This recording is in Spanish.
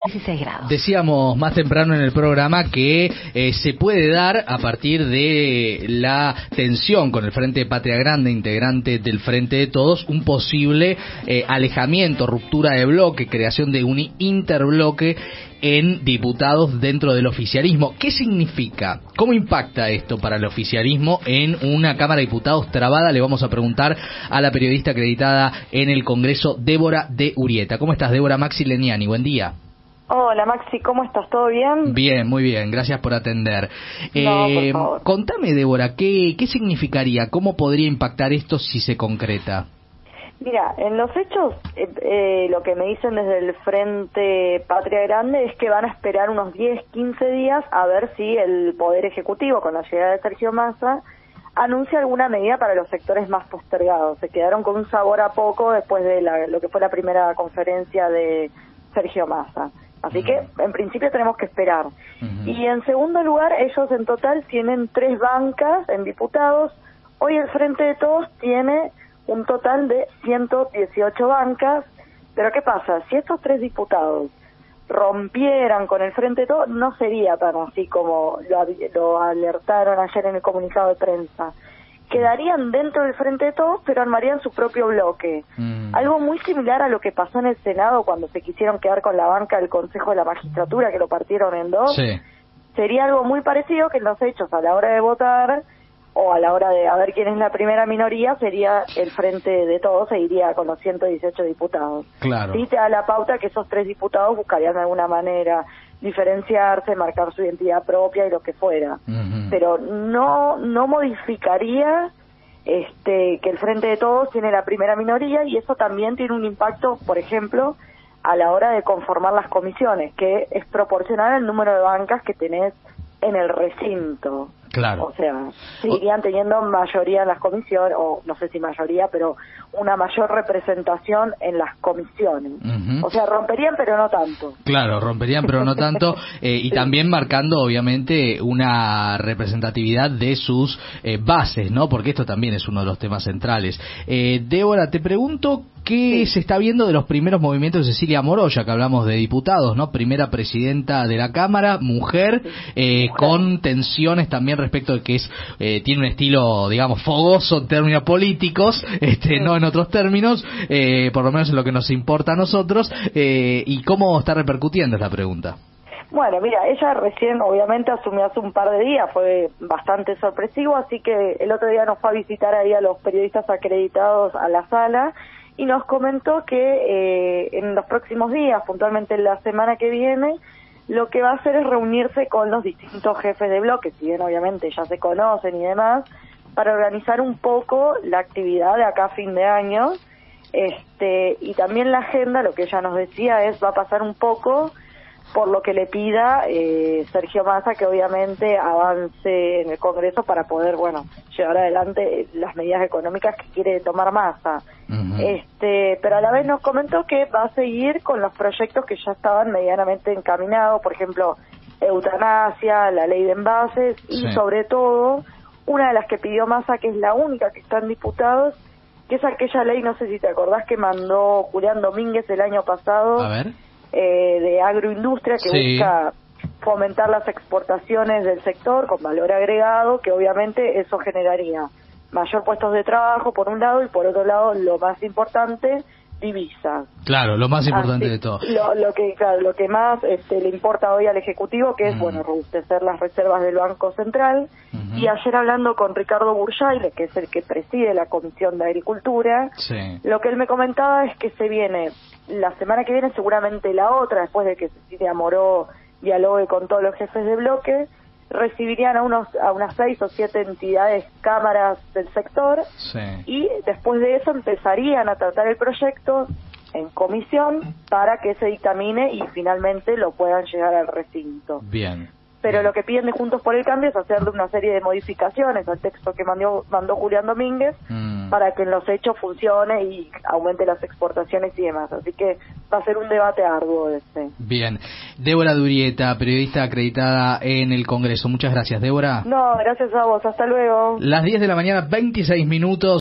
16 grados. Decíamos más temprano en el programa que se puede dar a partir de la tensión con el Frente Patria Grande, integrante del Frente de Todos, un posible alejamiento, ruptura de bloque, creación de un interbloque en diputados dentro del oficialismo. ¿Qué significa? ¿Cómo impacta esto para el oficialismo en una Cámara de Diputados trabada? Le vamos a preguntar a la periodista acreditada en el Congreso, Débora de Urieta. ¿Cómo estás, Débora? Maxi Leniani, buen día. Hola Maxi, ¿cómo estás? ¿Todo bien? Bien, muy bien, gracias por atender. No, por favor. Contame, Débora, ¿qué significaría? ¿Cómo podría impactar esto si se concreta? Mira, en los hechos, lo que me dicen desde el Frente Patria Grande es que van a esperar unos 10, 15 días a ver si el Poder Ejecutivo, con la llegada de Sergio Massa, anuncia alguna medida para los sectores más postergados. Se quedaron con un sabor a poco después de lo que fue la primera conferencia de Sergio Massa. Así que, en principio, tenemos que esperar. Y en segundo lugar, ellos en total tienen 3 bancas en diputados. Hoy el Frente de Todos tiene un total de 118 bancas. Pero ¿qué pasa? Si estos 3 diputados rompieran con el Frente de Todos, no sería tan así como lo alertaron ayer en el comunicado de prensa. Quedarían dentro del Frente de Todos, pero armarían su propio bloque. Algo muy similar a lo que pasó en el Senado cuando se quisieron quedar con la banca del Consejo de la Magistratura, que lo partieron en 2. Sí. Sería algo muy parecido que en los hechos, a la hora de votar o a la hora de a ver quién es la primera minoría, sería el Frente de Todos, se iría con los 118 diputados. Claro. Sí te da la pauta que esos 3 diputados buscarían de alguna manera diferenciarse, marcar su identidad propia y lo que fuera. Pero no modificaría que el Frente de Todos tiene la primera minoría, y eso también tiene un impacto, por ejemplo, a la hora de conformar las comisiones, que es proporcional al número de bancas que tenés en el recinto. Claro. O sea, seguirían teniendo mayoría en las comisiones, o no sé si mayoría, pero una mayor representación en las comisiones. O sea, romperían pero no tanto. Claro, romperían pero no tanto, y también marcando obviamente una representatividad de sus bases, ¿no? Porque esto también es uno de los temas centrales. Débora, te pregunto qué se está viendo de los primeros movimientos de Cecilia Moró, ya que hablamos de diputados, ¿no? Primera presidenta de la Cámara, mujer, con tensiones también respecto de que tiene un estilo, digamos, fogoso en términos políticos, no en otros términos, por lo menos en lo que nos importa a nosotros, y cómo está repercutiendo esta pregunta. Bueno, mira, ella recién obviamente asumió hace un par de días, fue bastante sorpresivo, así que el otro día nos fue a visitar ahí a los periodistas acreditados a la sala y nos comentó que en los próximos días, puntualmente en la semana que viene, lo que va a hacer es reunirse con los distintos jefes de bloque, si bien obviamente ya se conocen y demás, para organizar un poco la actividad de acá a fin de año, y también la agenda, lo que ella nos decía va a pasar un poco por lo que le pida Sergio Massa, que obviamente avance en el Congreso para poder, llevar adelante las medidas económicas que quiere tomar Massa. Pero a la vez nos comentó que va a seguir con los proyectos que ya estaban medianamente encaminados, por ejemplo, eutanasia, la ley de envases, y sobre todo, una de las que pidió Massa, que es la única que está en diputados, que es aquella ley, no sé si te acordás, que mandó Julián Domínguez el año pasado, a ver, de agroindustria, que busca fomentar las exportaciones del sector con valor agregado, que obviamente eso generaría mayor puestos de trabajo por un lado, y por otro lado, lo más importante, divisas. Claro, lo más importante de todo. Lo que más le importa hoy al Ejecutivo, que es, robustecer las reservas del Banco Central. Y ayer hablando con Ricardo Burjaile, que es el que preside la Comisión de Agricultura, lo que él me comentaba es que se viene la semana que viene, seguramente la otra, después de que Cecilia Moró dialogue con todos los jefes de bloque, recibirían a unas 6 o 7 entidades, cámaras del sector, y después de eso empezarían a tratar el proyecto en comisión para que se dictamine y finalmente lo puedan llegar al recinto. Bien. Pero lo que piden de Juntos por el Cambio es hacerle una serie de modificaciones al texto que mandó Julián Domínguez para que en los hechos funcione y aumente las exportaciones y demás. Así que va a ser un debate arduo ese. Bien. Débora de Urieta, periodista acreditada en el Congreso. Muchas gracias, Débora. No, gracias a vos. Hasta luego. Las 10 de la mañana, 26 minutos.